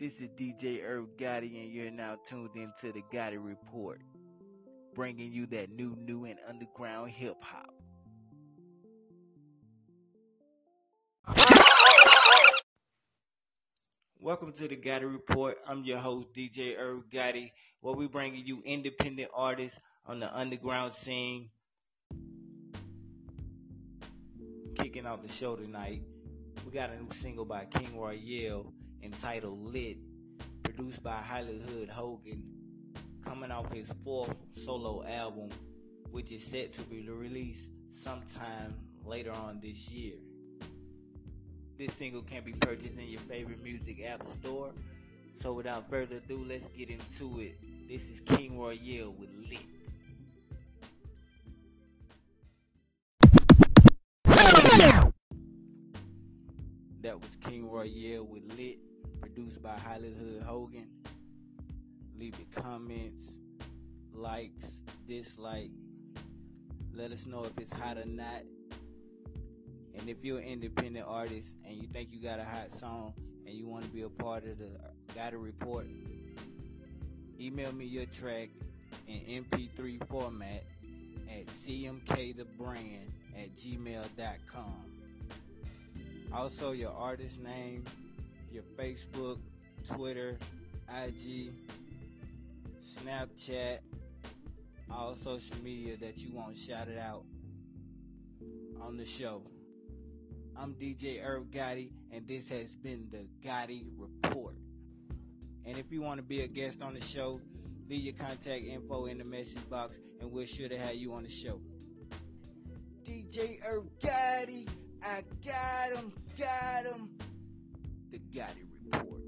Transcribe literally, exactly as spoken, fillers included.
This is D J Irv Gotti, and you're now tuned into the Gotti Report, bringing you that new, new and underground hip hop. Welcome to the Gotti Report. I'm your host, D J Irv Gotti, where we bringing you independent artists on the underground scene. Kicking off the show tonight, we got a new single by King Royale entitled Lit, produced by Hollywood Hogan, coming off his fourth solo album, which is set to be released sometime later on this year. This single can be purchased in your favorite music app store. So without further ado, let's get into it. This is King Royale with Lit. That was King Royale with Lit, produced by Hollywood Hogan. Leave your comments, likes, dislike. Let us know if it's hot or not. And if you're an independent artist and you think you got a hot song and you want to be a part of the Gotti Report, email me your track in M P three format at c m k the brand at gmail dot com. Also, your artist name, your Facebook, Twitter, I G, Snapchat, all social media that you want shouted out on the show. I'm D J Irv Gotti, and this has been the Gotti Report. And if you want to be a guest on the show, leave your contact info in the message box, and we're sure to have you on the show. D J Irv Gotti, I got him, got him. The Gotti Report.